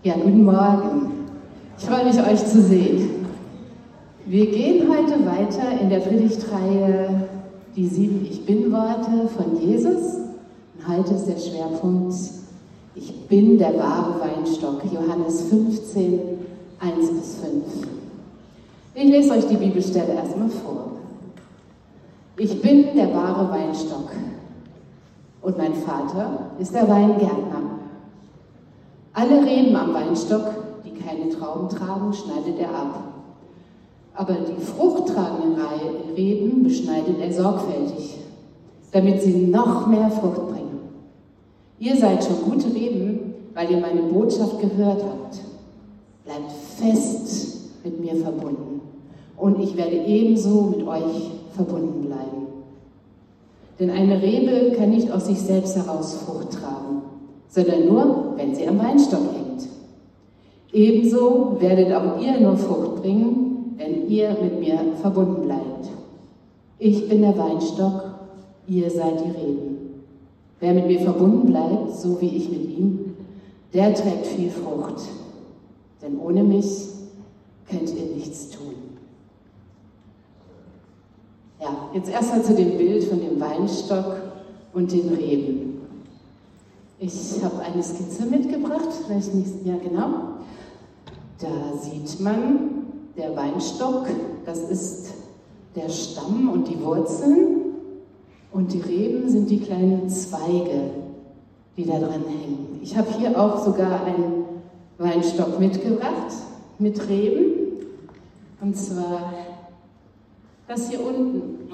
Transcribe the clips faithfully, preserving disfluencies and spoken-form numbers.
Ja, guten Morgen. Ich freue mich, euch zu sehen. Wir gehen heute weiter in der Predigtreihe Die sieben Ich-Bin-Worte von Jesus. Und heute ist der Schwerpunkt Ich bin der wahre Weinstock, Johannes fünfzehn, eins bis fünf. Ich lese euch die Bibelstelle erstmal vor. Ich bin der wahre Weinstock und mein Vater ist der Weingärtner. Alle Reben am Weinstock, die keine Trauben tragen, schneidet er ab. Aber die fruchttragenden Reben beschneidet er sorgfältig, damit sie noch mehr Frucht bringen. Ihr seid schon gute Reben, weil ihr meine Botschaft gehört habt. Bleibt fest mit mir verbunden und ich werde ebenso mit euch verbunden bleiben. Denn eine Rebe kann nicht aus sich selbst heraus Frucht tragen, sondern nur, wenn sie am Weinstock hängt. Ebenso werdet auch ihr nur Frucht bringen, wenn ihr mit mir verbunden bleibt. Ich bin der Weinstock, ihr seid die Reben. Wer mit mir verbunden bleibt, so wie ich mit ihm, der trägt viel Frucht. Denn ohne mich könnt ihr nichts tun. Ja, jetzt erstmal zu dem Bild von dem Weinstock und den Reben. Ich habe eine Skizze mitgebracht, vielleicht nicht, ja genau. Da sieht man, der Weinstock, das ist der Stamm und die Wurzeln und die Reben sind die kleinen Zweige, die da dran hängen. Ich habe hier auch sogar einen Weinstock mitgebracht mit Reben, und zwar das hier unten.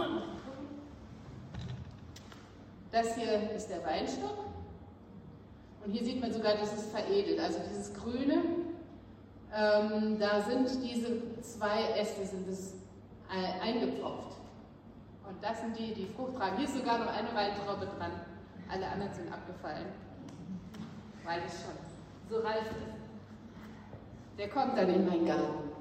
Das hier ist der Weinstock. Und hier sieht man sogar, das ist veredelt, also dieses Grüne, ähm, da sind diese zwei Äste sind es, äh, eingepfropft. Und das sind die, die Frucht tragen. Hier ist sogar noch eine Weintraube dran, alle anderen sind abgefallen, weil es schon so reif ist. Der kommt dann in meinen Garten.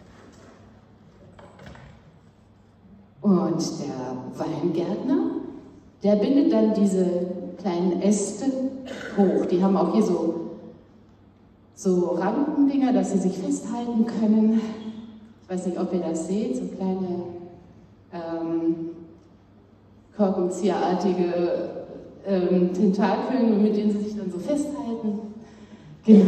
Und der Weingärtner, der bindet dann diese kleinen Äste hoch. Die haben auch hier so, so Rampendinger, dass sie sich festhalten können. Ich weiß nicht, ob ihr das seht, so kleine ähm, korkenzieherartige ähm, Tentakeln, mit denen sie sich dann so festhalten. Genau.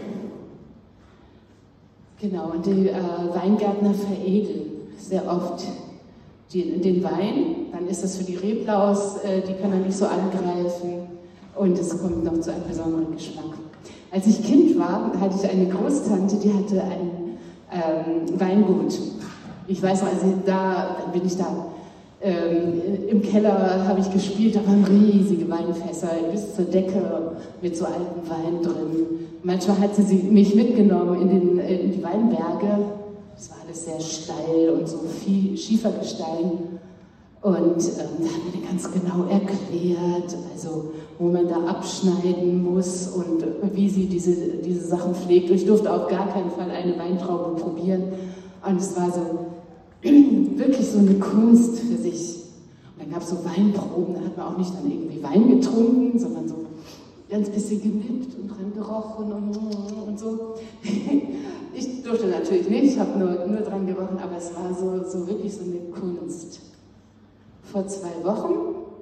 Genau, und die äh, Weingärtner veredeln sehr oft die, den Wein. Dann ist das für die Reblaus, äh, die können dann nicht so angreifen. Und es kommt noch zu einem besonderen Geschmack. Als ich Kind war, hatte ich eine Großtante, die hatte ein ähm, Weingut. Ich weiß noch, also da dann bin ich da ähm, im Keller, habe ich gespielt, da waren riesige Weinfässer bis zur Decke mit so alten Wein drin. Manchmal hatte sie mich mitgenommen in, den, in die Weinberge. Das war alles sehr steil und so viel Schiefergestein. Und ähm, da haben wir ganz genau erklärt, also wo man da abschneiden muss und wie sie diese, diese Sachen pflegt. Ich durfte auf gar keinen Fall eine Weintraube probieren. Und es war so wirklich so eine Kunst für sich. Und dann gab es so Weinproben, da hat man auch nicht dann irgendwie Wein getrunken, sondern so ganz bisschen genippt und dran gerochen und, und so. Ich durfte natürlich nicht, ich habe nur, nur dran gerochen, aber es war so, so wirklich so eine Kunst. Vor zwei Wochen,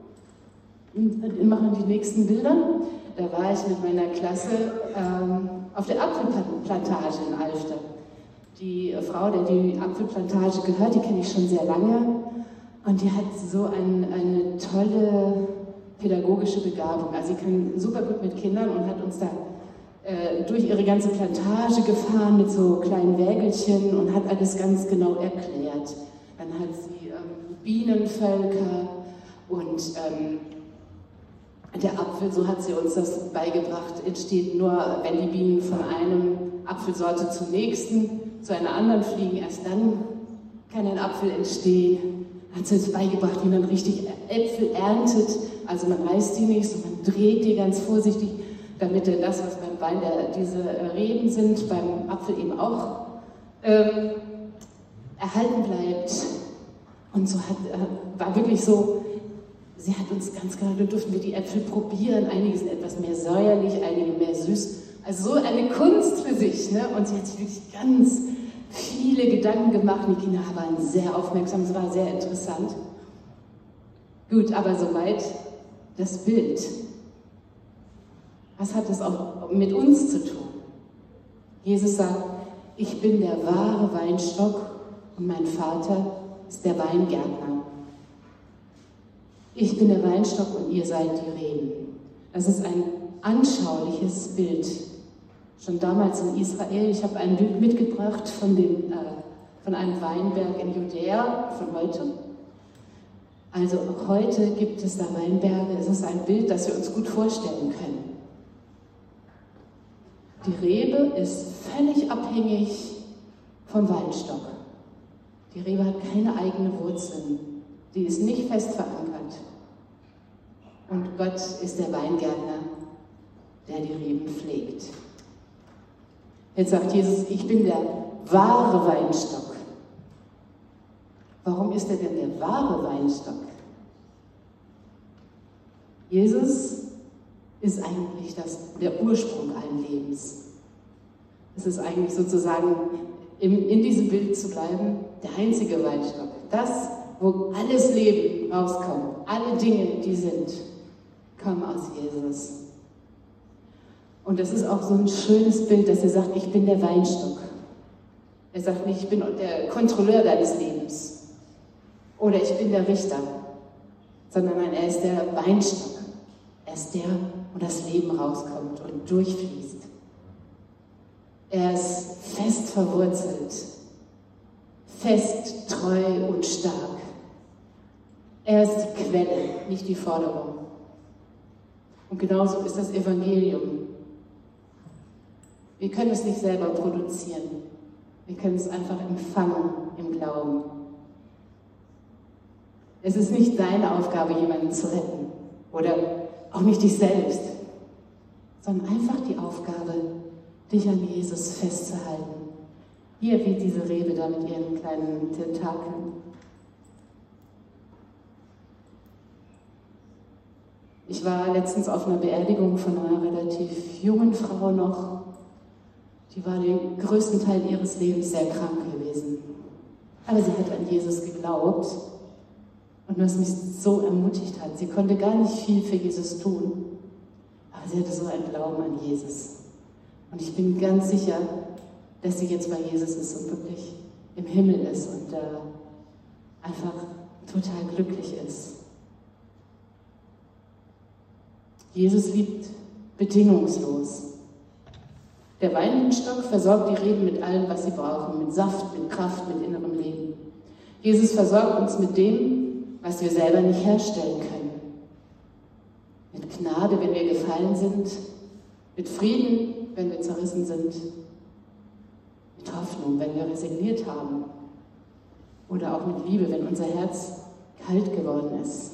wir machen die nächsten Bilder, da war ich mit meiner Klasse ähm, auf der Apfelplantage in Alfter. Die Frau, der die Apfelplantage gehört, die kenne ich schon sehr lange und die hat so ein, eine tolle pädagogische Begabung. Also sie kann super gut mit Kindern und hat uns da äh, durch ihre ganze Plantage gefahren mit so kleinen Wägelchen und hat alles ganz genau erklärt. Dann hat sie ähm, Bienenvölker und ähm, der Apfel, so hat sie uns das beigebracht, entsteht nur, wenn die Bienen von einem Apfelsorte zur nächsten, zu einer anderen fliegen, erst dann kann ein Apfel entstehen. Hat sie uns beigebracht, wie man richtig Äpfel erntet. Also man reißt die nicht, sondern man dreht die ganz vorsichtig, damit dann das, was beim Wein der, diese Reben sind, beim Apfel eben auch ähm, erhalten bleibt. Und so hat, äh, war wirklich so, sie hat uns ganz genau, da durften wir die Äpfel probieren. Einige sind etwas mehr säuerlich, einige mehr süß. Also so eine Kunst für sich, ne? Und sie hat sich wirklich ganz viele Gedanken gemacht. Die Kinder waren sehr aufmerksam, es war sehr interessant. Gut, aber soweit das Bild. Was hat das auch mit uns zu tun? Jesus sagt, ich bin der wahre Weinstock und mein Vater ist der Weingärtner. Ich bin der Weinstock und ihr seid die Reben. Das ist ein anschauliches Bild. Schon damals in Israel, ich habe ein Bild mitgebracht von, dem, äh, von einem Weinberg in Judäa von heute. Also auch heute gibt es da Weinberge. Es ist ein Bild, das wir uns gut vorstellen können. Die Rebe ist völlig abhängig vom Weinstock. Die Rebe hat keine eigenen Wurzeln. Die ist nicht fest verankert. Und Gott ist der Weingärtner, der die Reben pflegt. Jetzt sagt Jesus, ich bin der wahre Weinstock. Warum ist er denn der wahre Weinstock? Jesus ist eigentlich das, der Ursprung allen Lebens. Es ist eigentlich sozusagen, in, in diesem Bild zu bleiben, der einzige Weinstock. Das, wo alles Leben rauskommt, alle Dinge, die sind, kommen aus Jesus. Und das ist auch so ein schönes Bild, dass er sagt, ich bin der Weinstock. Er sagt nicht, ich bin der Kontrolleur deines Lebens oder ich bin der Richter, sondern nein, er ist der Weinstock. Er ist der, wo das Leben rauskommt und durchfließt. Er ist fest verwurzelt, fest, treu und stark. Er ist die Quelle, nicht die Forderung. Und genauso ist das Evangelium. Wir können es nicht selber produzieren. Wir können es einfach empfangen im Glauben. Es ist nicht deine Aufgabe, jemanden zu retten oder auch nicht dich selbst, sondern einfach die Aufgabe, dich an Jesus festzuhalten. Hier wie diese Rebe da mit ihren kleinen Tentakeln. Ich war letztens auf einer Beerdigung von einer relativ jungen Frau noch. Die war den größten Teil ihres Lebens sehr krank gewesen. Aber sie hat an Jesus geglaubt. Und was mich so ermutigt hat, sie konnte gar nicht viel für Jesus tun, aber sie hatte so einen Glauben an Jesus. Und ich bin ganz sicher, dass sie jetzt bei Jesus ist und wirklich im Himmel ist und äh, einfach total glücklich ist. Jesus liebt bedingungslos. Der Weinstock versorgt die Reben mit allem, was sie brauchen, mit Saft, mit Kraft, mit innerem Leben. Jesus versorgt uns mit dem, was wir selber nicht herstellen können. Mit Gnade, wenn wir gefallen sind, mit Frieden, wenn wir zerrissen sind, mit Hoffnung, wenn wir resigniert haben oder auch mit Liebe, wenn unser Herz kalt geworden ist.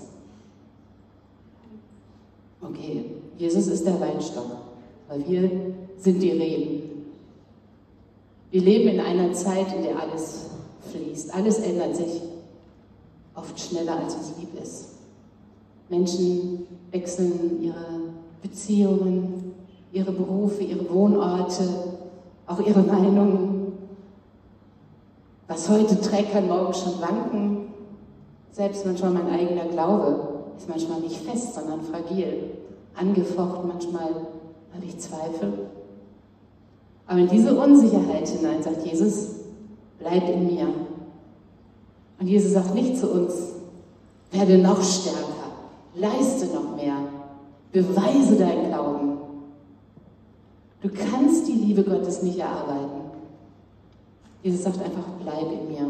Okay, Jesus ist der Weinstock, weil wir sind die Reben. Wir leben in einer Zeit, in der alles fließt, alles ändert sich. Oft schneller, als uns lieb ist. Menschen wechseln ihre Beziehungen, ihre Berufe, ihre Wohnorte, auch ihre Meinungen. Was heute trägt, kann morgen schon wanken. Selbst manchmal mein eigener Glaube ist manchmal nicht fest, sondern fragil. Angefochten, manchmal habe ich Zweifel. Aber in diese Unsicherheit hinein sagt Jesus, bleib in mir. Und Jesus sagt nicht zu uns, werde noch stärker, leiste noch mehr, beweise deinen Glauben. Du kannst die Liebe Gottes nicht erarbeiten. Jesus sagt einfach, bleib in mir.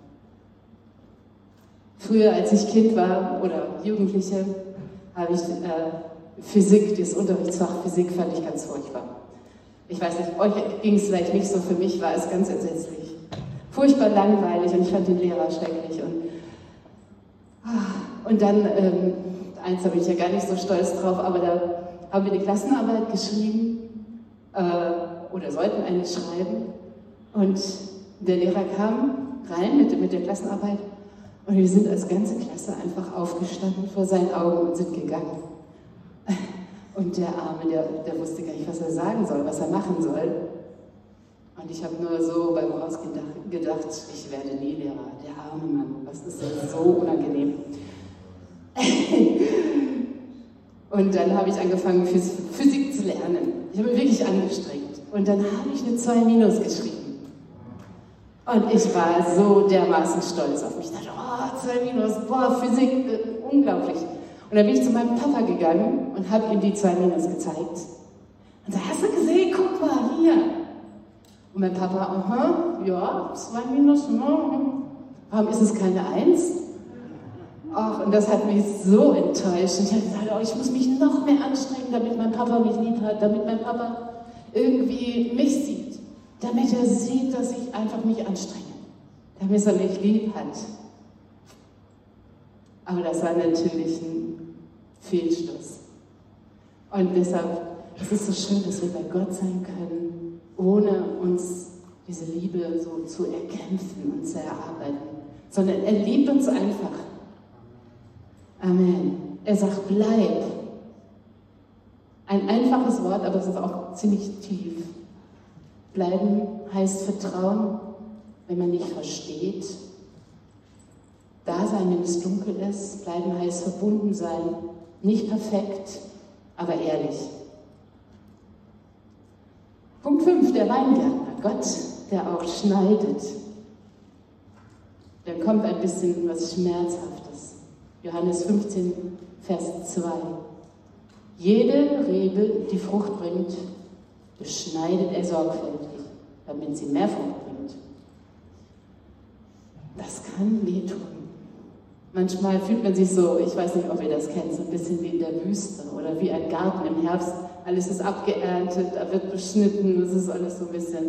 Früher, als ich Kind war oder Jugendliche, habe ich äh, Physik, dieses Unterrichtsfach Physik fand ich ganz furchtbar. Ich weiß nicht, euch ging es vielleicht nicht so, für mich war es ganz entsetzlich. Furchtbar langweilig und ich fand den Lehrer schrecklich. Und, und dann, ähm, eins da bin ich ja gar nicht so stolz drauf, aber da haben wir die Klassenarbeit geschrieben äh, oder sollten eine schreiben. Und der Lehrer kam rein mit, mit der Klassenarbeit und wir sind als ganze Klasse einfach aufgestanden vor seinen Augen und sind gegangen. Und der Arme, der, der wusste gar nicht, was er sagen soll, was er machen soll. Und ich habe nur so beim Rausgedacht, gedacht, ich werde nie Lehrer. Der arme Mann, was ist das so unangenehm. Und dann habe ich angefangen, Physik zu lernen. Ich habe mich wirklich angestrengt. Und dann habe ich eine zwei minus geschrieben. Und ich war so dermaßen stolz auf mich. Ich dachte, oh, zwei minus, boah, Physik, äh, unglaublich. Und dann bin ich zu meinem Papa gegangen und habe ihm die zwei minus gezeigt. Und da hast du gesehen, guck mal, hier. Und mein Papa, aha, ja, zwei minus, hm, warum ist es keine eins? Ach, und das hat mich so enttäuscht. Und ich habe gesagt, oh, ich muss mich noch mehr anstrengen, damit mein Papa mich lieb hat, damit mein Papa irgendwie mich sieht. Damit er sieht, dass ich einfach mich anstrenge. Damit er mich lieb hat. Aber das war natürlich ein Fehlschluss. Und deshalb ist es so schön, dass wir bei Gott sein können, ohne uns diese Liebe so zu erkämpfen und zu erarbeiten. Sondern er liebt uns einfach. Amen. Er sagt, bleib. Ein einfaches Wort, aber es ist auch ziemlich tief. Bleiben heißt Vertrauen, wenn man nicht versteht. Da sein, wenn es dunkel ist. Bleiben heißt verbunden sein. Nicht perfekt, aber ehrlich. Punkt fünf, der Weingärtner. Gott, der auch schneidet. Dann kommt ein bisschen was Schmerzhaftes. Johannes fünfzehn, Vers zwei. Jede Rebe, die Frucht bringt, beschneidet er sorgfältig, damit sie mehr Frucht bringt. Das kann wehtun. Manchmal fühlt man sich so, ich weiß nicht, ob ihr das kennt, so ein bisschen wie in der Wüste oder wie ein Garten im Herbst. Alles ist abgeerntet, da wird beschnitten, das ist alles so ein bisschen...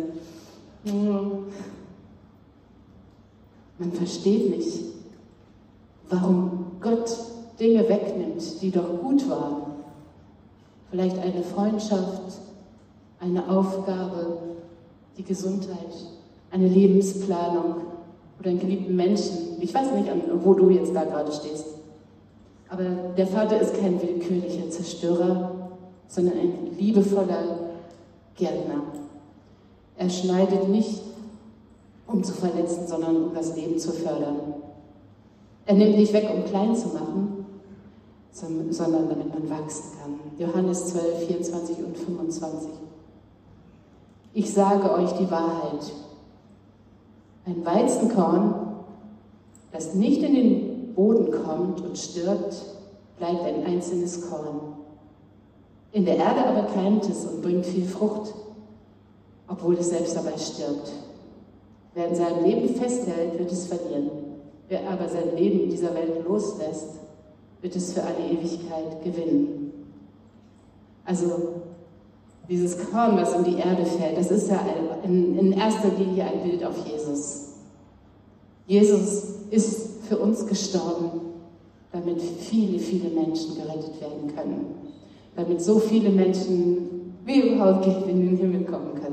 Man versteht nicht, warum Gott Dinge wegnimmt, die doch gut waren. Vielleicht eine Freundschaft, eine Aufgabe, die Gesundheit, eine Lebensplanung oder einen geliebten Menschen. Ich weiß nicht, wo du jetzt da gerade stehst. Aber der Vater ist kein willkürlicher Zerstörer, sondern ein liebevoller Gärtner. Er schneidet nicht, um zu verletzen, sondern um das Leben zu fördern. Er nimmt nicht weg, um klein zu machen, sondern damit man wachsen kann. Johannes zwölf, vierundzwanzig und fünfundzwanzig. Ich sage euch die Wahrheit. Ein Weizenkorn, das nicht in den Boden kommt und stirbt, bleibt ein einzelnes Korn. In der Erde aber keimt es und bringt viel Frucht, obwohl es selbst dabei stirbt. Wer in seinem Leben festhält, wird es verlieren. Wer aber sein Leben in dieser Welt loslässt, wird es für alle Ewigkeit gewinnen. Also dieses Korn, was in die Erde fällt, das ist ja in, in erster Linie ein Bild auf Jesus. Jesus ist für uns gestorben, damit viele, viele Menschen gerettet werden können. Damit so viele Menschen wie überhaupt in den Himmel kommen können.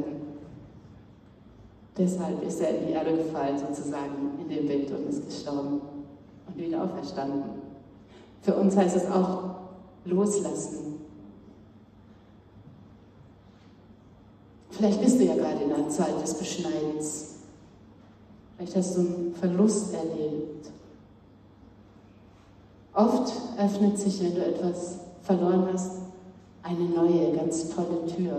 Deshalb ist er in die Erde gefallen, sozusagen, in dem Bild und ist gestorben und wieder auferstanden. Für uns heißt es auch loslassen. Vielleicht bist du ja gerade in einer Zeit des Beschneidens. Vielleicht hast du einen Verlust erlebt. Oft öffnet sich, wenn du etwas verloren hast, eine neue, ganz tolle Tür.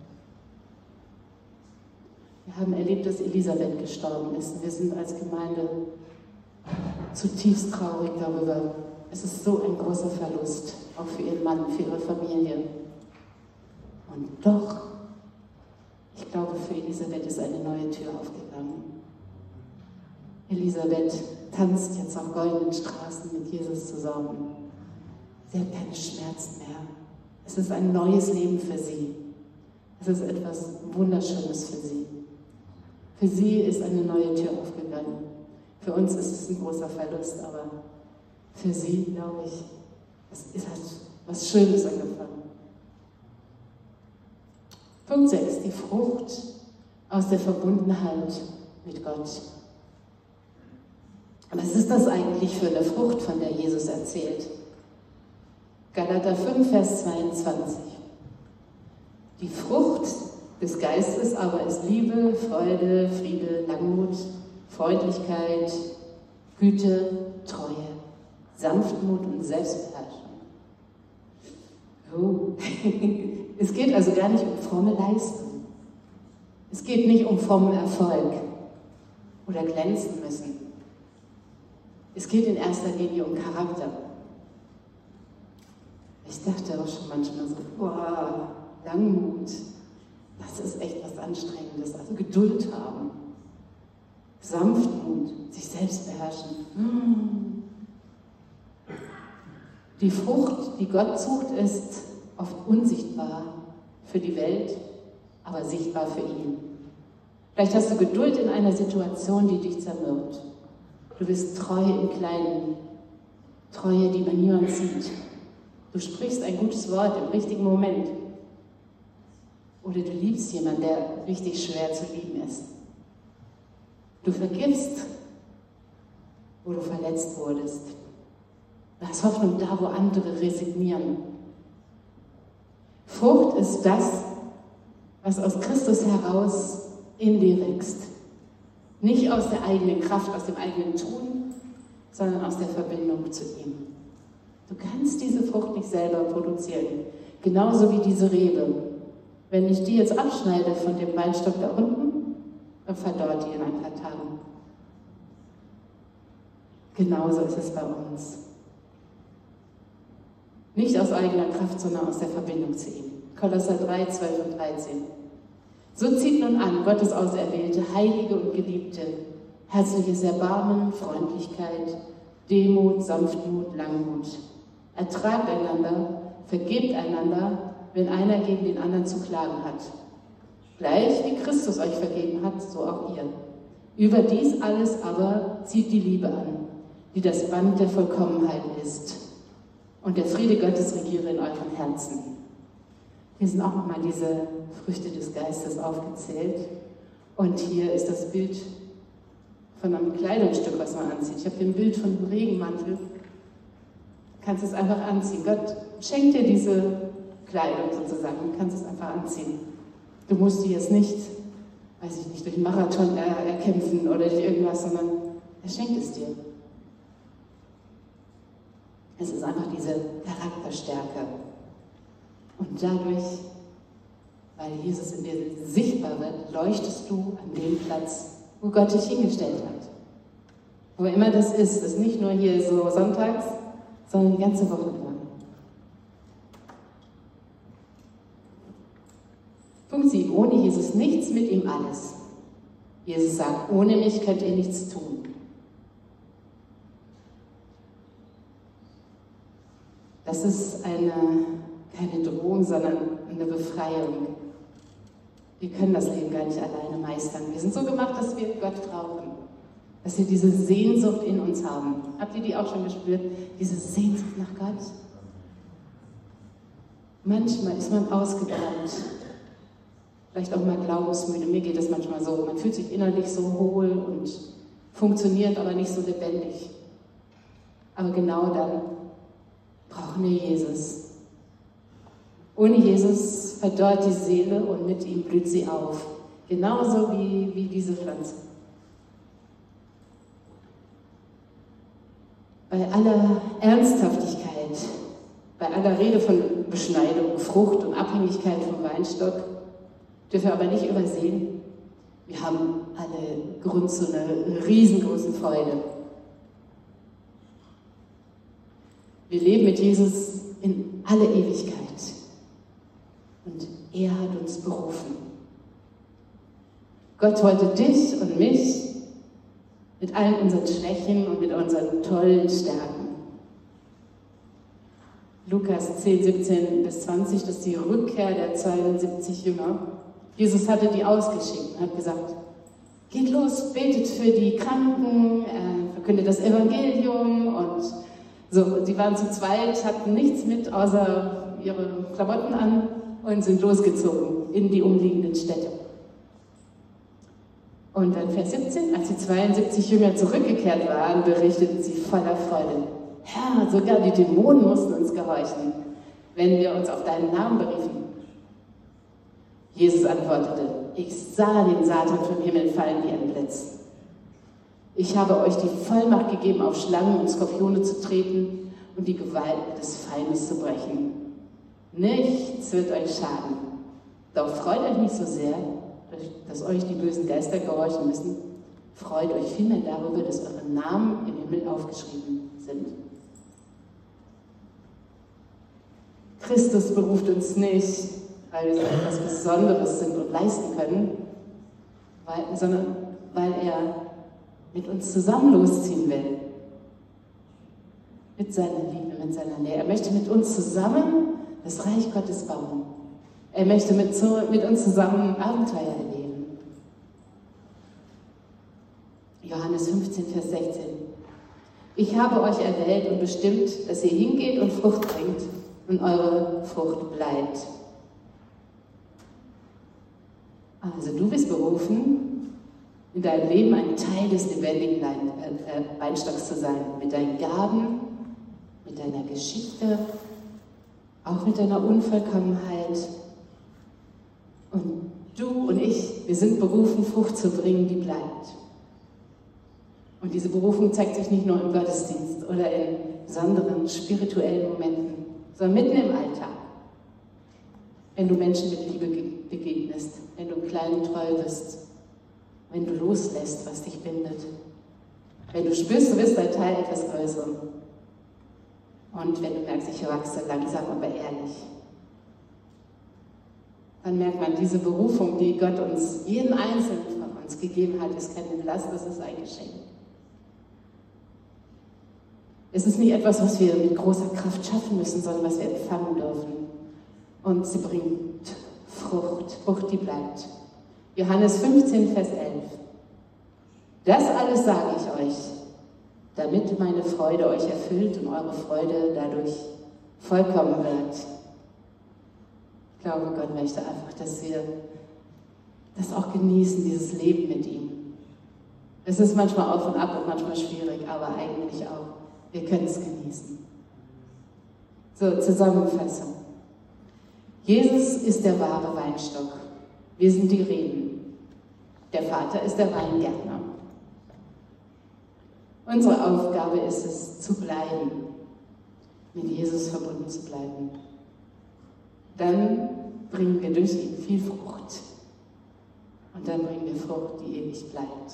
Wir haben erlebt, dass Elisabeth gestorben ist. Wir sind als Gemeinde zutiefst traurig darüber. Es ist so ein großer Verlust, auch für ihren Mann, für ihre Familie. Und doch, ich glaube, für Elisabeth ist eine neue Tür aufgegangen. Elisabeth tanzt jetzt auf goldenen Straßen mit Jesus zusammen. Sie hat keine Schmerzen mehr. Es ist ein neues Leben für sie. Es ist etwas Wunderschönes für sie. Für sie ist eine neue Tür aufgegangen. Für uns ist es ein großer Verlust, aber für sie, glaube ich, es hat was Schönes angefangen. Punkt sechs, die Frucht aus der Verbundenheit mit Gott. Was ist das eigentlich für eine Frucht, von der Jesus erzählt? Galater fünf, Vers zweiundzwanzig. Die Frucht des Geistes aber ist Liebe, Freude, Friede, Langmut, Freundlichkeit, Güte, Treue, Sanftmut und Selbstbeherrschung. Oh. Es geht also gar nicht um fromme Leistung. Es geht nicht um frommen Erfolg oder glänzen müssen. Es geht in erster Linie um Charakter. Ich dachte auch schon manchmal so, boah, Langmut, das ist echt was Anstrengendes. Also Geduld haben, Sanftmut, sich selbst beherrschen. Die Frucht, die Gott sucht, ist oft unsichtbar für die Welt, aber sichtbar für ihn. Vielleicht hast du Geduld in einer Situation, die dich zermürbt. Du bist treu im Kleinen, Treue, die man niemand sieht. Du sprichst ein gutes Wort im richtigen Moment. Oder du liebst jemanden, der richtig schwer zu lieben ist. Du vergibst, wo du verletzt wurdest. Du hast Hoffnung da, wo andere resignieren. Frucht ist das, was aus Christus heraus in dir wächst. Nicht aus der eigenen Kraft, aus dem eigenen Tun, sondern aus der Verbindung zu ihm. Du kannst diese Frucht nicht selber produzieren, genauso wie diese Rebe. Wenn ich die jetzt abschneide von dem Weinstock da unten, dann verdorrt die in ein paar Tagen. Genauso ist es bei uns. Nicht aus eigener Kraft, sondern aus der Verbindung zu ihm. Kolosser drei, zwölf und dreizehn. So zieht nun an, Gottes Auserwählte, Heilige und Geliebte, herzliches Erbarmen, Freundlichkeit, Demut, Sanftmut, Langmut. Ertragt einander, vergebt einander, wenn einer gegen den anderen zu klagen hat. Gleich wie Christus euch vergeben hat, so auch ihr. Über dies alles aber zieht die Liebe an, die das Band der Vollkommenheit ist. Und der Friede Gottes regiere in euren Herzen. Hier sind auch nochmal diese Früchte des Geistes aufgezählt. Und hier ist das Bild von einem Kleidungsstück, was man anzieht. Ich habe hier ein Bild von einem Regenmantel. Du kannst es einfach anziehen. Gott schenkt dir diese Kleidung sozusagen. Du kannst es einfach anziehen. Du musst die jetzt nicht, weiß ich nicht, durch einen Marathon er erkämpfen oder durch irgendwas, sondern er schenkt es dir. Es ist einfach diese Charakterstärke. Und dadurch, weil Jesus in dir sichtbar wird, leuchtest du an dem Platz, wo Gott dich hingestellt hat. Wo immer das ist, ist nicht nur hier so sonntags, sondern die ganze Woche lang. Punkt sieben. Ohne Jesus nichts, mit ihm alles. Jesus sagt, ohne mich könnt ihr nichts tun. Das ist eine, keine Drohung, sondern eine Befreiung. Wir können das Leben gar nicht alleine meistern. Wir sind so gemacht, dass wir Gott brauchen. Dass wir diese Sehnsucht in uns haben. Habt ihr die auch schon gespürt? Diese Sehnsucht nach Gott? Manchmal ist man ausgebrannt. Vielleicht auch mal glaubensmüde. Mir geht es manchmal so. Man fühlt sich innerlich so hohl und funktioniert aber nicht so lebendig. Aber genau dann brauchen wir Jesus. Ohne Jesus verdorrt die Seele und mit ihm blüht sie auf. Genauso wie, wie diese Pflanze. Bei aller Ernsthaftigkeit, bei aller Rede von Beschneidung, Frucht und Abhängigkeit vom Weinstock, dürfen wir aber nicht übersehen, wir haben alle Grund zu einer riesengroßen Freude. Wir leben mit Jesus in alle Ewigkeit. Und er hat uns berufen. Gott wollte dich und mich mit allen unseren Schwächen und mit unseren tollen Stärken. Lukas zehn, siebzehn bis zwanzig, das ist die Rückkehr der zweiundsiebzig Jünger. Jesus hatte die ausgeschickt und hat gesagt, geht los, betet für die Kranken, äh, verkündet das Evangelium und so. Sie waren zu zweit, hatten nichts mit, außer ihre Klamotten an und sind losgezogen in die umliegenden Städte. Und dann Vers siebzehn, als die zweiundsiebzig Jünger zurückgekehrt waren, berichteten sie voller Freude. Herr, sogar die Dämonen mussten uns gehorchen, wenn wir uns auf deinen Namen beriefen. Jesus antwortete: Ich sah den Satan vom Himmel fallen wie ein Blitz. Ich habe euch die Vollmacht gegeben, auf Schlangen und Skorpione zu treten und die Gewalt des Feindes zu brechen. Nichts wird euch schaden. Doch freut euch nicht so sehr, dass euch die bösen Geister gehorchen müssen. Freut euch vielmehr darüber, dass eure Namen im Himmel aufgeschrieben sind. Christus beruft uns nicht, weil wir so etwas Besonderes sind und leisten können, weil, sondern weil er mit uns zusammen losziehen will. Mit seiner Liebe, mit seiner Nähe. Er möchte mit uns zusammen das Reich Gottes bauen. Er möchte mit, mit uns zusammen Abenteuer erleben. Johannes fünfzehn, Vers sechzehn. Ich habe euch erwählt und bestimmt, dass ihr hingeht und Frucht bringt und eure Frucht bleibt. Also du bist berufen, in deinem Leben ein Teil des lebendigen Weinstocks zu sein, mit deinen Gaben, mit deiner Geschichte, auch mit deiner Unvollkommenheit. Und du und ich, wir sind berufen, Frucht zu bringen, die bleibt. Und diese Berufung zeigt sich nicht nur im Gottesdienst oder in besonderen spirituellen Momenten, sondern mitten im Alltag. Wenn du Menschen mit Liebe begegnest, wenn du im Kleinen treu bist, wenn du loslässt, was dich bindet, wenn du spürst, du bist ein Teil etwas Größerem. Und wenn du merkst, ich wachse langsam, aber ehrlich, dann merkt man, diese Berufung, die Gott uns, jeden Einzelnen von uns gegeben hat, ist keine Last, das ist ein Geschenk. Es ist nicht etwas, was wir mit großer Kraft schaffen müssen, sondern was wir empfangen dürfen. Und sie bringt Frucht, Frucht, die bleibt. Johannes fünfzehn, Vers elf. Das alles sage ich euch, damit meine Freude euch erfüllt und eure Freude dadurch vollkommen wird. Ich glaube, Gott möchte einfach, dass wir das auch genießen, dieses Leben mit ihm. Es ist manchmal auf und ab und manchmal schwierig, aber eigentlich auch. Wir können es genießen. So, Zusammenfassung. Jesus ist der wahre Weinstock. Wir sind die Reben. Der Vater ist der Weingärtner. Unsere Aufgabe ist es, zu bleiben, mit Jesus verbunden zu bleiben. Dann bringen wir durch ihn viel Frucht. Und dann bringen wir Frucht, die ewig bleibt.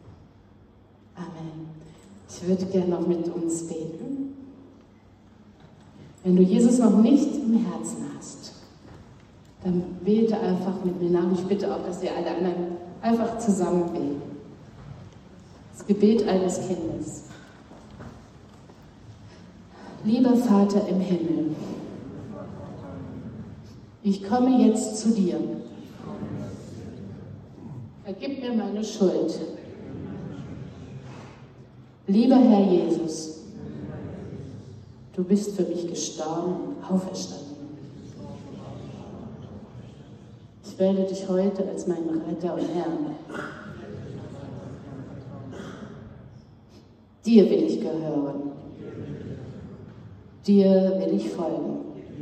Amen. Ich würde gerne noch mit uns beten. Wenn du Jesus noch nicht im Herzen hast, dann bete einfach mit mir nach. Ich bitte auch, dass ihr alle anderen einfach zusammen beten. Das Gebet eines Kindes. Lieber Vater im Himmel, ich komme jetzt zu dir. Vergib mir meine Schuld. Lieber Herr Jesus, du bist für mich gestorben und auferstanden. Ich wähle dich heute als meinen Retter und Herrn. Dir will ich gehören. Dir will ich folgen.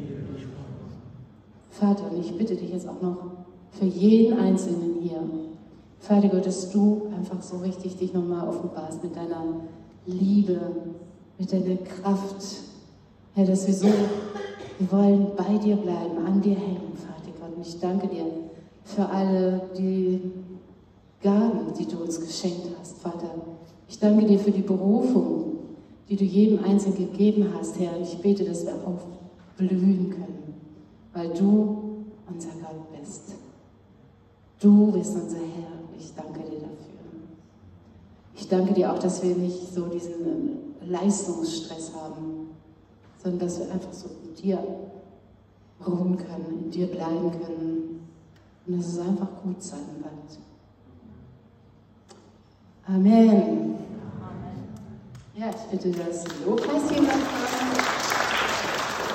Vater, und ich bitte dich jetzt auch noch für jeden Einzelnen hier, Vater Gott, dass du einfach so richtig dich nochmal offenbarst mit deiner Liebe, mit deiner Kraft. Herr, dass wir so, wir wollen bei dir bleiben, an dir hängen, Vater Gott. Und ich danke dir für alle die Gaben, die du uns geschenkt hast, Vater. Ich danke dir für die Berufung, die du jedem Einzelnen gegeben hast, Herr. Und ich bete, dass wir aufblühen können, weil du unser Gott bist. Du bist unser Herr. Ich danke dir dafür. Ich danke dir auch, dass wir nicht so diesen Leistungsstress haben, sondern dass wir einfach so in dir ruhen können, in dir bleiben können und dass es einfach gut sein wird. Amen. Ja, ich bitte das Lobpreisteam.